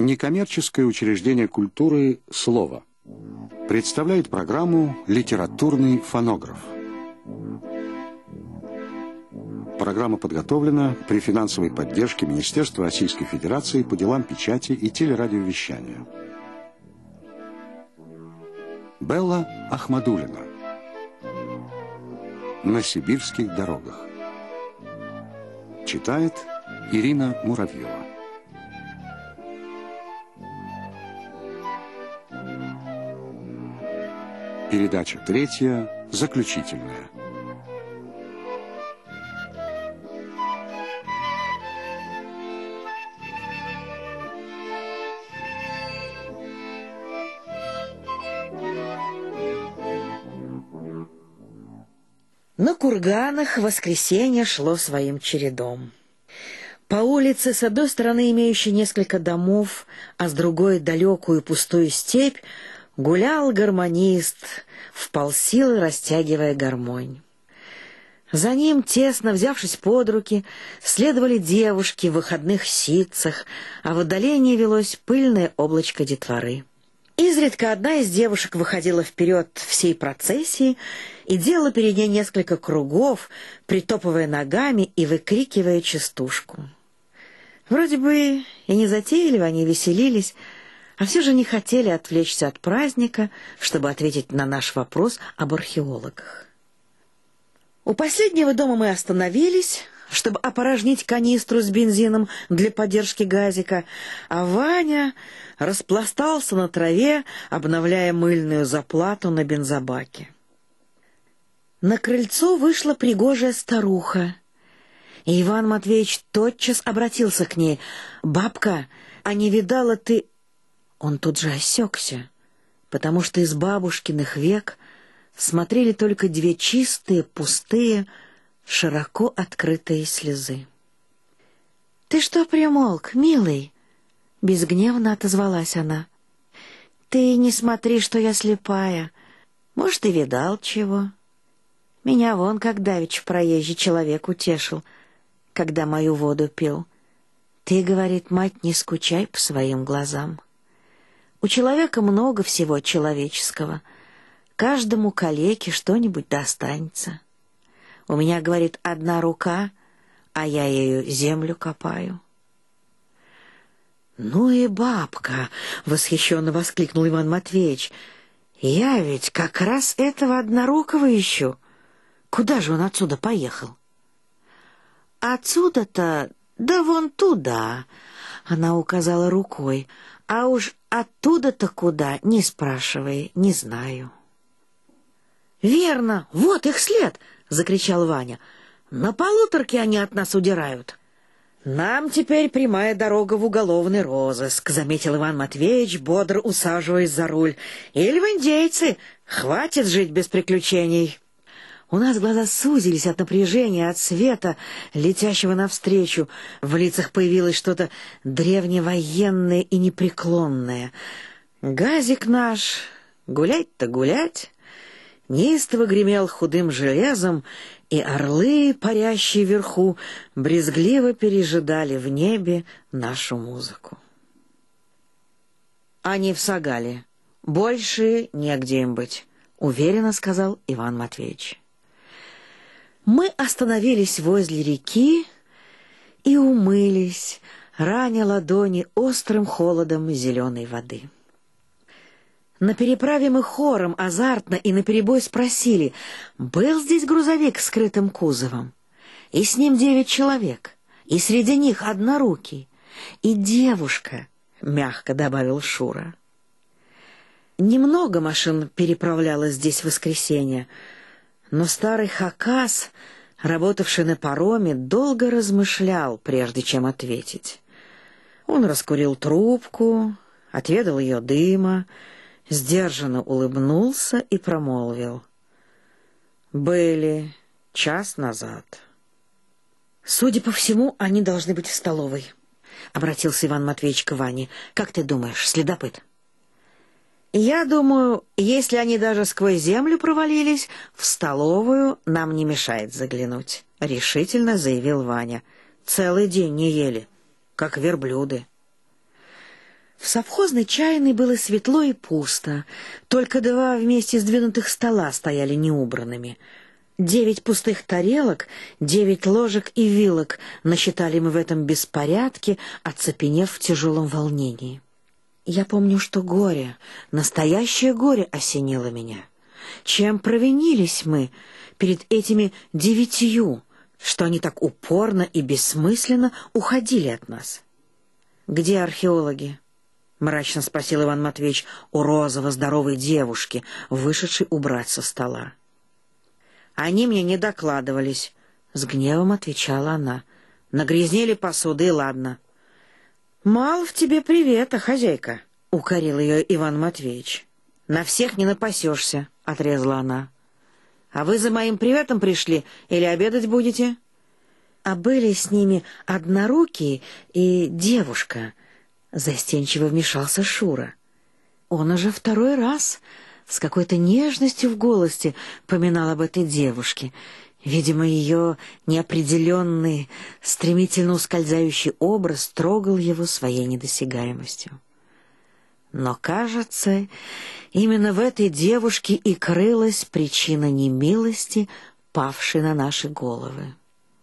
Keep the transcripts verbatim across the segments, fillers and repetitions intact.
Некоммерческое учреждение культуры «Слово» представляет программу «Литературный фонограф». Программа подготовлена при финансовой поддержке Министерства Российской Федерации по делам печати и телерадиовещания. Белла Ахмадуллина. На сибирских дорогах. Читает Ирина Муравьева. Передача третья, заключительная. На курганах воскресенье шло своим чередом. По улице, с одной стороны имеющей несколько домов, а с другой далекую пустую степь, гулял гармонист, вполсилы растягивая гармонь. За ним, тесно взявшись под руки, следовали девушки в выходных ситцах, а в отдалении велось пыльное облачко детворы. Изредка одна из девушек выходила вперед всей процессии и делала перед ней несколько кругов, притопывая ногами и выкрикивая частушку. Вроде бы и не затейливо они веселились, а все же не хотели отвлечься от праздника, чтобы ответить на наш вопрос об археологах. У последнего дома мы остановились, чтобы опорожнить канистру с бензином для поддержки газика, а Ваня распластался на траве, обновляя мыльную заплату на бензобаке. На крыльцо вышла пригожая старуха, и Иван Матвеевич тотчас обратился к ней. «Бабка, а не видала ты...» Он тут же осекся, потому что из бабушкиных век смотрели только две чистые, пустые, широко открытые слезы. «Ты что примолк, милый?» — безгневно отозвалась она. «Ты не смотри, что я слепая. Может, и видал чего. Меня вон как давеча проезжий человек утешил, когда мою воду пил. Ты, говорит, мать, не скучай по своим глазам. У человека много всего человеческого. Каждому калеке что-нибудь достанется. У меня, говорит, одна рука, а я ею землю копаю». «Ну и бабка!» — восхищенно воскликнул Иван Матвеевич. «Я ведь как раз этого однорукого ищу. Куда же он отсюда поехал?» «Отсюда-то, да вон туда!» — она указала рукой. «А уж оттуда-то куда, не спрашивай, не знаю». «Верно, вот их след!» — закричал Ваня. «На полуторке они от нас удирают». «Нам теперь прямая дорога в уголовный розыск», — заметил Иван Матвеевич, бодро усаживаясь за руль. «Или в индейцы. Хватит жить без приключений». У нас глаза сузились от напряжения, от света, летящего навстречу. В лицах появилось что-то древневоенное и непреклонное. Газик наш, гулять-то гулять, неистово гремел худым железом, и орлы, парящие вверху, брезгливо пережидали в небе нашу музыку. «Они в Сагале. Больше негде им быть», — уверенно сказал Иван Матвеевич. Мы остановились возле реки и умылись, раня ладони острым холодом зеленой воды. На переправе мы хором, азартно и наперебой спросили, был здесь грузовик с скрытым кузовом, и с ним девять человек, и среди них однорукий, и девушка, — мягко добавил Шура. Немного машин переправлялось здесь в воскресенье, но старый Хакас, работавший на пароме, долго размышлял, прежде чем ответить. Он раскурил трубку, отведал ее дыма, сдержанно улыбнулся и промолвил: «Были час назад». «Судя по всему, они должны быть в столовой», — обратился Иван Матвеевич к Ване. «Как ты думаешь, следопыт?» «Я думаю, если они даже сквозь землю провалились, в столовую нам не мешает заглянуть», — решительно заявил Ваня. «Целый день не ели, как верблюды». совхозной чайной было светло и пусто. Только два вместе сдвинутых стола стояли неубранными. Девять пустых тарелок, девять ложек и вилок насчитали мы в этом беспорядке, оцепенев в тяжелом волнении. Я помню, что горе, настоящее горе осенило меня. Чем провинились мы перед этими девятью, что они так упорно и бессмысленно уходили от нас? «Где археологи?» — мрачно спросил Иван Матвеевич у розово-здоровой девушки, вышедшей убрать со стола. «Они мне не докладывались», — с гневом отвечала она. «Нагрязнили посуды, и ладно». «Мало в тебе привета, хозяйка», — укорил ее Иван Матвеевич. «На всех не напасешься», — отрезала она. «А вы за моим приветом пришли или обедать будете?» «А были с ними однорукие и девушка», — застенчиво вмешался Шура. Он уже второй раз с какой-то нежностью в голосе поминал об этой девушке. Видимо, ее неопределенный, стремительно ускользающий образ трогал его своей недосягаемостью. Но, кажется, именно в этой девушке и крылась причина немилости, павшей на наши головы.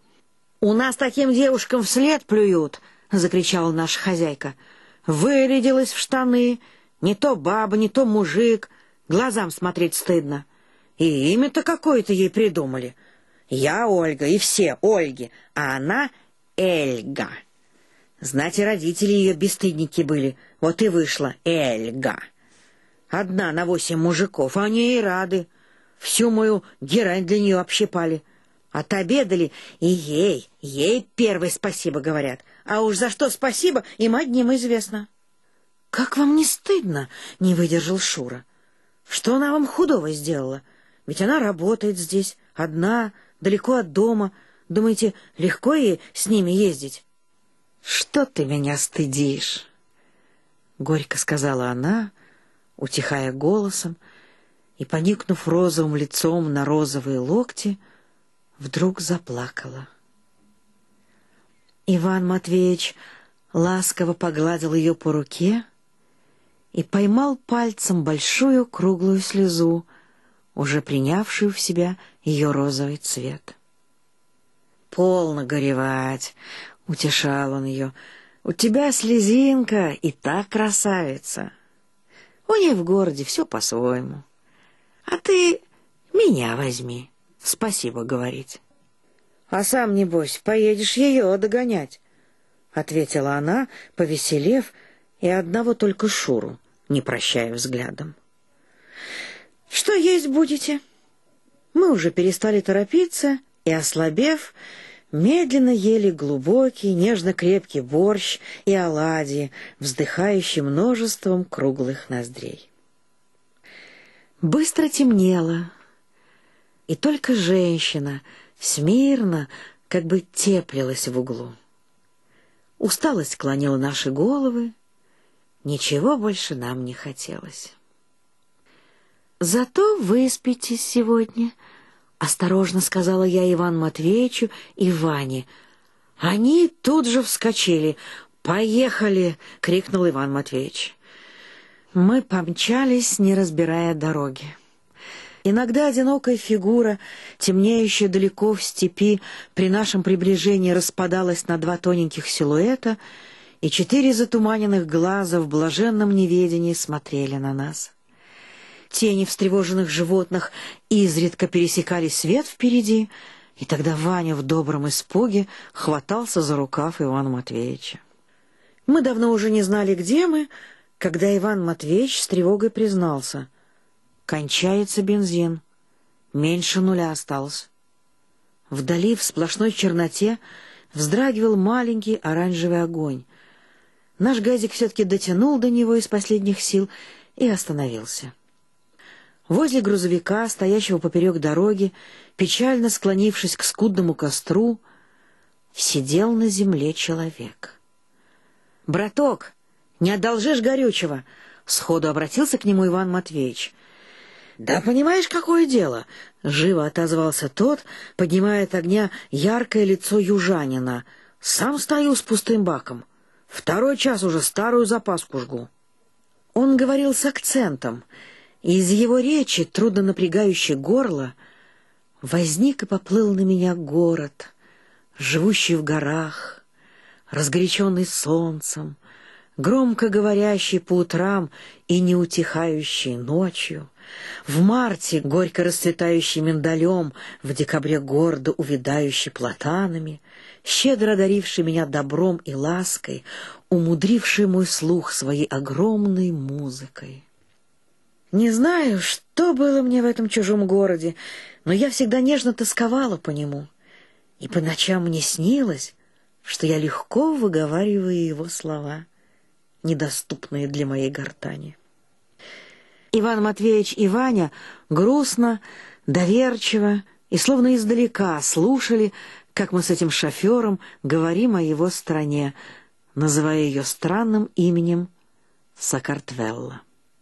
«У нас таким девушкам вслед плюют!» — закричала наша хозяйка. «Вырядилась в штаны, не то баба, не то мужик, глазам смотреть стыдно. И имя-то какое-то ей придумали. Я Ольга, и все Ольги, а она Эльга. Знать, и родители ее бесстыдники были, вот и вышла Эльга. Одна на восемь мужиков, а они ей рады. Всю мою герань для нее общипали. Отобедали, и ей, ей первой спасибо говорят. А уж за что спасибо, им одним известно». «Как вам не стыдно?» — не выдержал Шура. «Что она вам худого сделала? Ведь она работает здесь, одна, далеко от дома. Думаете, легко ей с ними ездить?» «Что ты меня стыдишь?» — горько сказала она, утихая голосом, и, поникнув розовым лицом на розовые локти, вдруг заплакала. Иван Матвеевич ласково погладил ее по руке и поймал пальцем большую круглую слезу, уже принявшую в себя ее розовый цвет. «Полно горевать», — утешал он ее, — «у тебя слезинка и так красавица. У ней в городе все по-своему. А ты меня возьми, спасибо говорить». «А сам, небось, поедешь ее догонять», — ответила она, повеселев, и одного только Шуру, не прощая взглядом. «Что есть будете?» Мы уже перестали торопиться и, ослабев, медленно ели глубокий, нежно-крепкий борщ и оладьи, вздыхающий множеством круглых ноздрей. Быстро темнело, и только женщина смирно, как бы теплилась в углу. Усталость клонила наши головы, ничего больше нам не хотелось. «Зато выспитесь сегодня», — осторожно сказала я Ивану Матвеевичу и Ване. Они тут же вскочили. «Поехали!» — крикнул Иван Матвеевич. Мы помчались, не разбирая дороги. Иногда одинокая фигура, темнеющая далеко в степи, при нашем приближении распадалась на два тоненьких силуэта, и четыре затуманенных глаза в блаженном неведении смотрели на нас. Тени встревоженных животных изредка пересекали свет впереди, и тогда Ваня в добром испуге хватался за рукав Ивана Матвеевича. Мы давно уже не знали, где мы, когда Иван Матвеевич с тревогой признался: «Кончается бензин, меньше нуля осталось». Вдали, в сплошной черноте, вздрагивал маленький оранжевый огонь. Наш газик все-таки дотянул до него из последних сил и остановился. Возле грузовика, стоящего поперек дороги, печально склонившись к скудному костру, сидел на земле человек. «Браток, не одолжишь горючего?» — сходу обратился к нему Иван Матвеевич. «Да понимаешь, какое дело?» — живо отозвался тот, поднимая от огня яркое лицо южанина. «Сам стою с пустым баком. Второй час уже старую запаску жгу». Он говорил с акцентом, и из его речи, трудно напрягающей горло, возник и поплыл на меня город, живущий в горах, разгоряченный солнцем, громко говорящий по утрам и не утихающий ночью, в марте горько расцветающий миндалем, в декабре гордо увядающий платанами, щедро одаривший меня добром и лаской, умудривший мой слух своей огромной музыкой. Не знаю, что было мне в этом чужом городе, но я всегда нежно тосковала по нему, и по ночам мне снилось, что я легко выговариваю его слова, недоступные для моей гортани. Иван Матвеевич и Ваня грустно, доверчиво и словно издалека слушали, как мы с этим шофером говорим о его стране, называя ее странным именем Сакартвелло.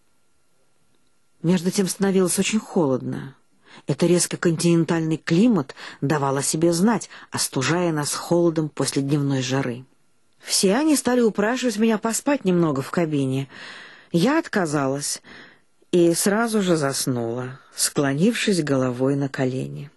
Между тем становилось очень холодно. Это резко континентальный климат давал о себе знать, остужая нас холодом после дневной жары. Все они стали упрашивать меня поспать немного в кабине. Я отказалась и сразу же заснула, склонившись головой на колени.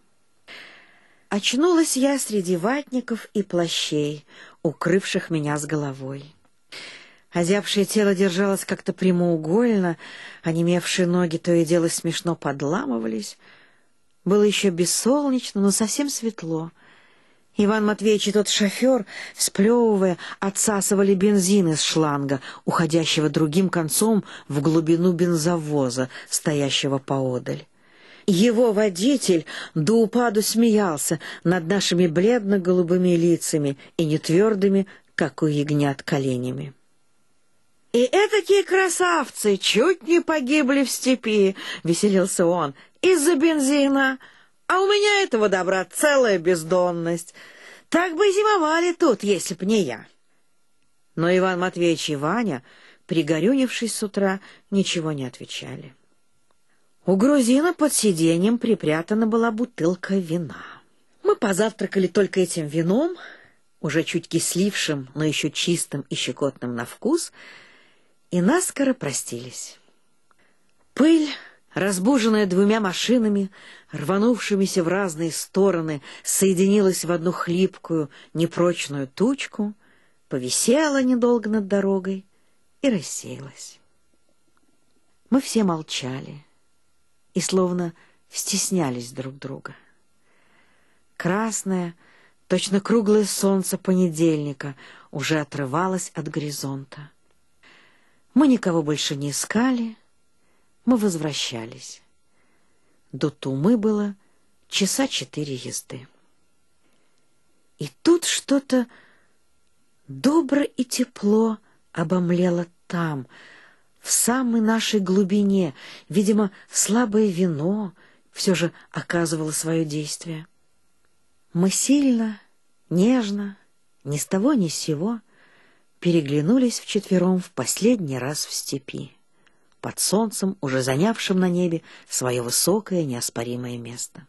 Очнулась я среди ватников и плащей, укрывших меня с головой. Озябшее тело держалось как-то прямоугольно, онемевшие ноги то и дело смешно подламывались. Было еще бессолнечно, но совсем светло. Иван Матвеевич и тот шофер, сплевывая, отсасывали бензин из шланга, уходящего другим концом в глубину бензовоза, стоящего поодаль. Его водитель до упаду смеялся над нашими бледно-голубыми лицами и нетвердыми, как у ягнят, коленями. «И этакие красавцы чуть не погибли в степи», — веселился он, — «из-за бензина. А у меня этого добра целая бездонность. Так бы и зимовали тут, если б не я». Но Иван Матвеевич и Ваня, пригорюнившись с утра, ничего не отвечали. У грузина под сиденьем припрятана была бутылка вина. Мы позавтракали только этим вином, уже чуть кислившим, но еще чистым и щекотным на вкус, и наскоро простились. Пыль, разбуженная двумя машинами, рванувшимися в разные стороны, соединилась в одну хлипкую, непрочную тучку, повисела недолго над дорогой и рассеялась. Мы все молчали и словно стеснялись друг друга. Красное, точно круглое солнце понедельника уже отрывалось от горизонта. Мы никого больше не искали, мы возвращались. До Тумы было часа четыре езды. И тут что-то добро и тепло обомлело там, в самой нашей глубине. Видимо, слабое вино все же оказывало свое действие. Мы сильно, нежно, ни с того ни с сего переглянулись вчетвером в последний раз в степи, под солнцем, уже занявшим на небе свое высокое неоспоримое место.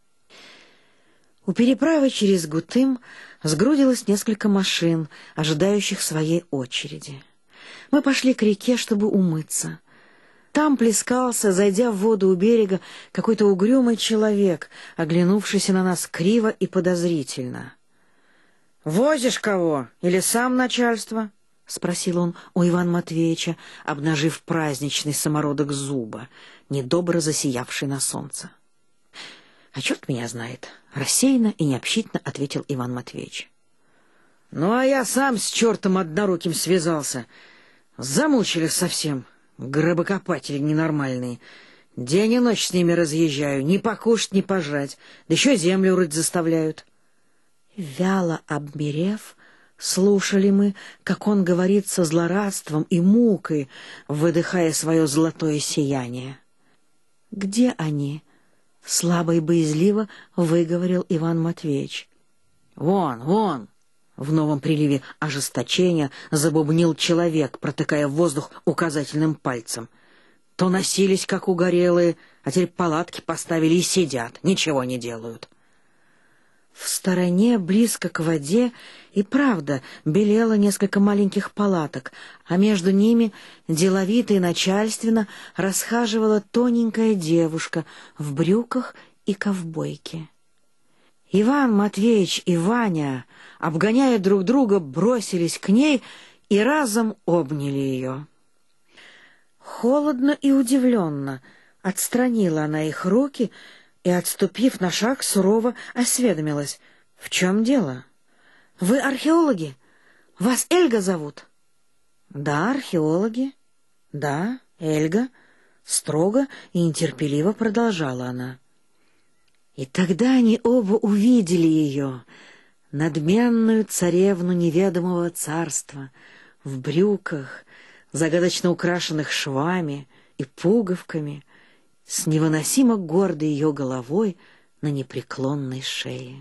У переправы через Гутым сгрудилось несколько машин, ожидающих своей очереди. Мы пошли к реке, чтобы умыться. Там плескался, зайдя в воду у берега, какой-то угрюмый человек, оглянувшийся на нас криво и подозрительно. «Возишь кого? Или сам начальство?» — спросил он у Ивана Матвеевича, обнажив праздничный самородок зуба, недобро засиявший на солнце. «А черт меня знает!» — рассеянно и необщительно ответил Иван Матвеевич. «Ну, а я сам с чертом одноруким связался. Замучили совсем, гробокопатели ненормальные. День и ночь с ними разъезжаю, ни покушать, ни пожрать, да еще землю рыть заставляют». Вяло обмерев, слушали мы, как он говорит со злорадством и мукой, выдыхая свое золотое сияние. «Где они?» — слабо и боязливо выговорил Иван Матвеевич. «Вон, вон!» — в новом приливе ожесточения забубнил человек, протыкая в воздух указательным пальцем. «То носились, как угорелые, а теперь палатки поставили и сидят, ничего не делают». В стороне, близко к воде, и правда белело несколько маленьких палаток, а между ними деловито и начальственно расхаживала тоненькая девушка в брюках и ковбойке. Иван Матвеевич и Ваня, обгоняя друг друга, бросились к ней и разом обняли ее. Холодно и удивленно отстранила она их руки и, отступив на шаг, сурово осведомилась: «В чем дело? Вы археологи? Вас Эльга зовут?» «Да, археологи. Да, Эльга», — строго и нетерпеливо продолжала она. И тогда они оба увидели ее, надменную царевну неведомого царства, в брюках, загадочно украшенных швами и пуговками, с невыносимо гордой ее головой на непреклонной шее.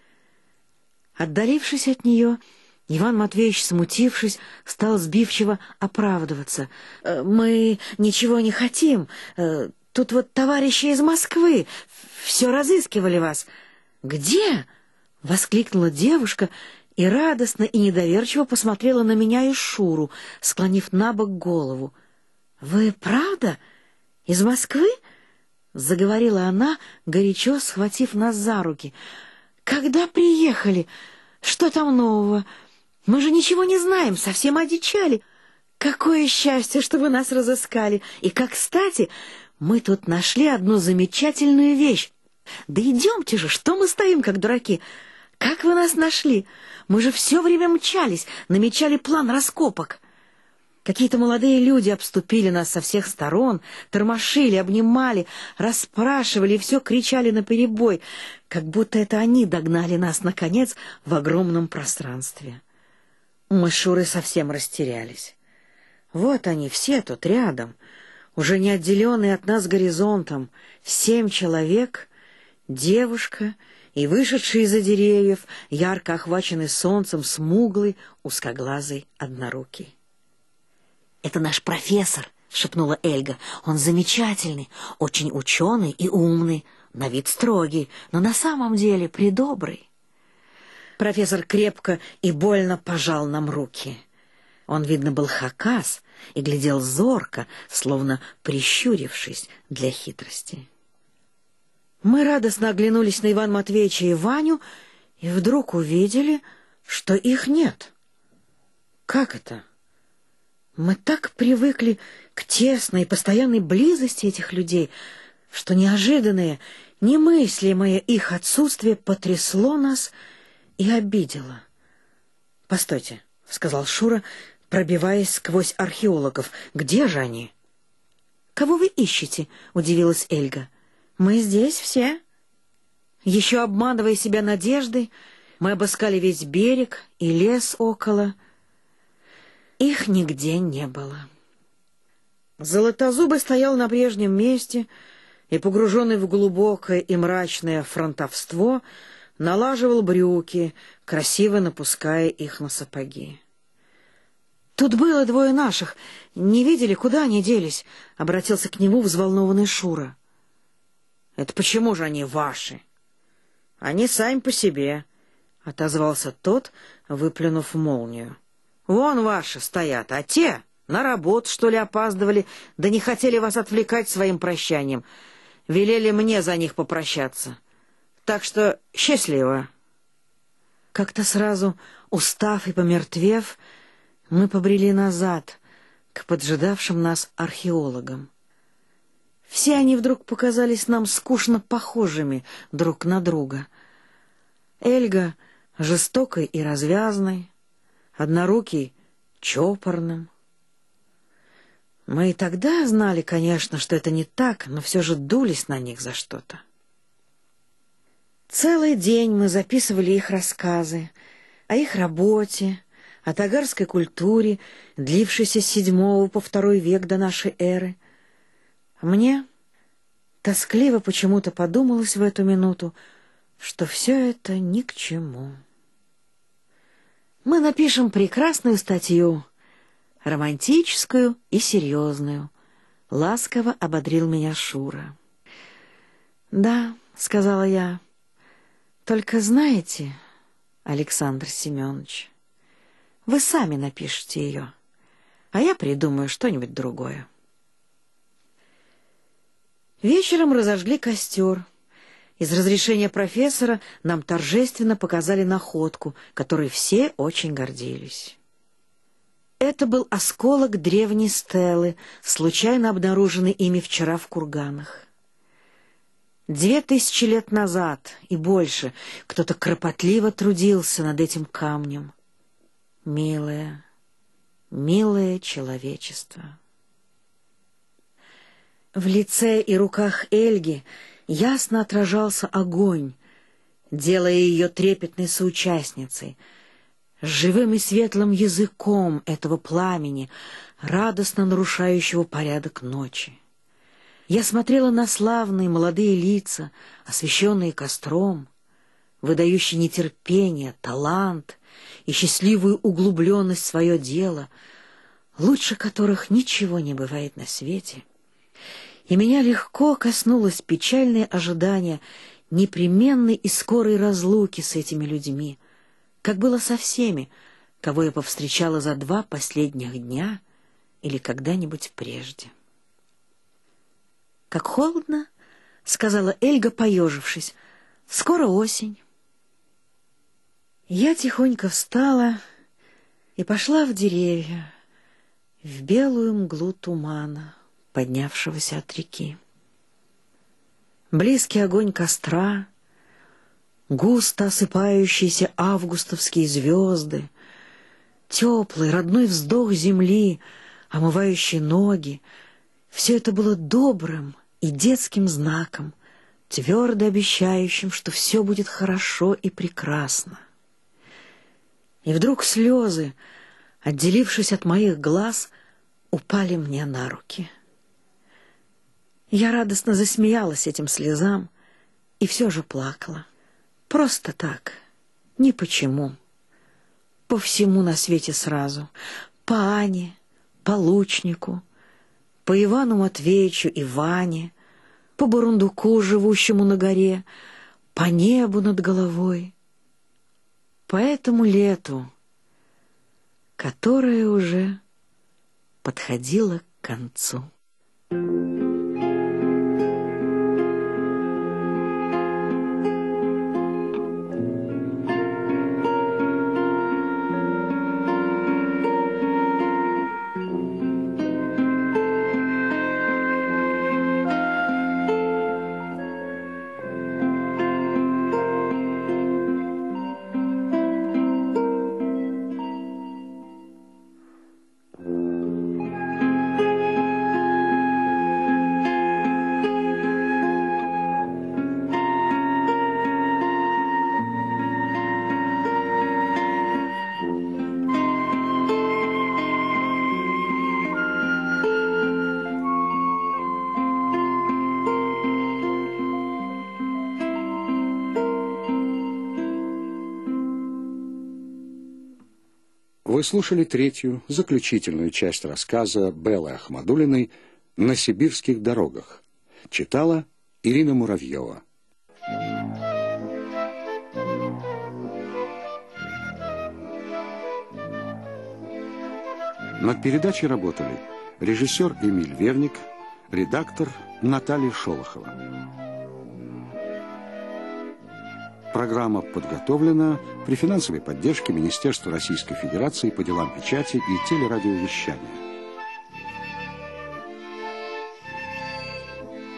Отдалившись от нее, Иван Матвеевич, смутившись, стал сбивчиво оправдываться. «Э, «Мы ничего не хотим. Э, тут вот товарищи из Москвы все разыскивали вас». «Где?» — воскликнула девушка и радостно и недоверчиво посмотрела на меня и Шуру, склонив набок голову. «Вы правда из Москвы?» — заговорила она, горячо схватив нас за руки. «Когда приехали? Что там нового? Мы же ничего не знаем, совсем одичали. Какое счастье, что вы нас разыскали! И как кстати, мы тут нашли одну замечательную вещь. Да идемте же, что мы стоим, как дураки? Как вы нас нашли? Мы же все время мчались, намечали план раскопок». Какие-то молодые люди обступили нас со всех сторон, тормошили, обнимали, расспрашивали и все кричали наперебой, как будто это они догнали нас, наконец, в огромном пространстве. Мы с Шурой совсем растерялись. Вот они все тут рядом, уже не отделенные от нас горизонтом, семь человек, девушка и вышедший из-за деревьев, ярко охваченный солнцем, смуглый, узкоглазый, однорукий. «Это наш профессор», — шепнула Эльга. «Он замечательный, очень ученый и умный, на вид строгий, но на самом деле предобрый». Профессор крепко и больно пожал нам руки. Он, видно, был хакас и глядел зорко, словно прищурившись для хитрости. Мы радостно оглянулись на Ивана Матвеевича и Ваню и вдруг увидели, что их нет. «Как это?» Мы так привыкли к тесной и постоянной близости этих людей, что неожиданное, немыслимое их отсутствие потрясло нас и обидело. «Постойте», — сказал Шура, пробиваясь сквозь археологов. «Где же они?» «Кого вы ищете?» — удивилась Эльга. «Мы здесь все». Еще обманывая себя надеждой, мы обыскали весь берег и лес около. Их нигде не было. Золотозубый стоял на прежнем месте и, погруженный в глубокое и мрачное фронтовство, налаживал брюки, красиво напуская их на сапоги. «Тут было двое наших. Не видели, куда они делись?» — обратился к нему взволнованный Шура. «Это почему же они ваши?» «Они сами по себе», — отозвался тот, выплюнув молнию. «Вон ваши стоят, а те на работу, что ли, опаздывали, да не хотели вас отвлекать своим прощанием. Велели мне за них попрощаться. Так что счастливо». Как-то сразу, устав и помертвев, мы побрели назад, к поджидавшим нас археологам. Все они вдруг показались нам скучно похожими друг на друга. Эльга жестокой и развязной, однорукий чопорным. Мы и тогда знали, конечно, что это не так, но все же дулись на них за что-то. Целый день мы записывали их рассказы о их работе, о тагарской культуре, длившейся с седьмого по второй век до нашей эры. Мне тоскливо почему-то подумалось в эту минуту, что все это ни к чему. Мы напишем прекрасную статью, романтическую и серьезную. Ласково ободрил меня Шура. «Да», — сказала я, Только знаете, Александр Семенович, вы сами напишите ее, а я придумаю что-нибудь другое. Вечером разожгли костер. Из разрешения профессора нам торжественно показали находку, которой все очень гордились. Это был осколок древней стелы, случайно обнаруженный ими вчера в курганах. Две тысячи лет назад и больше кто-то кропотливо трудился над этим камнем. Милое, милое человечество. В лице и руках Эльги ясно отражался огонь, делая ее трепетной соучастницей, с живым и светлым языком этого пламени, радостно нарушающего порядок ночи. Я смотрела на славные молодые лица, освещенные костром, выдающие нетерпение, талант и счастливую углубленность в свое дело, лучше которых ничего не бывает на свете. И меня легко коснулось печальное ожидание непременной и скорой разлуки с этими людьми, как было со всеми, кого я повстречала за два последних дня или когда-нибудь прежде. «Как холодно», — сказала Эльга, поежившись. «Скоро осень». Я тихонько встала и пошла в деревья, в белую мглу тумана, поднявшегося от реки. Близкий огонь костра, густо осыпающиеся августовские звезды, теплый родной вздох земли, омывающий ноги — все это было добрым и детским знаком, твердо обещающим, что все будет хорошо и прекрасно. И вдруг слезы, отделившись от моих глаз, упали мне на руки. Я радостно засмеялась этим слезам и все же плакала. Просто так, ни почему. По всему на свете сразу. По Ане, по Лучнику, по Ивану Матвеевичу и Ване, по бурундуку, живущему на горе, по небу над головой, по этому лету, которое уже подходило к концу. Вы слушали третью, заключительную часть рассказа Беллы Ахмадуллиной «На сибирских дорогах». Читала Ирина Муравьева. Над передачей работали режиссер Эмиль Верник, редактор Наталья Шолохова. Программа подготовлена при финансовой поддержке Министерства Российской Федерации по делам печати и телерадиовещания.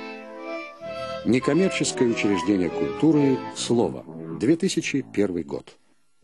Некоммерческое учреждение культуры «Слово», две тысячи первый год.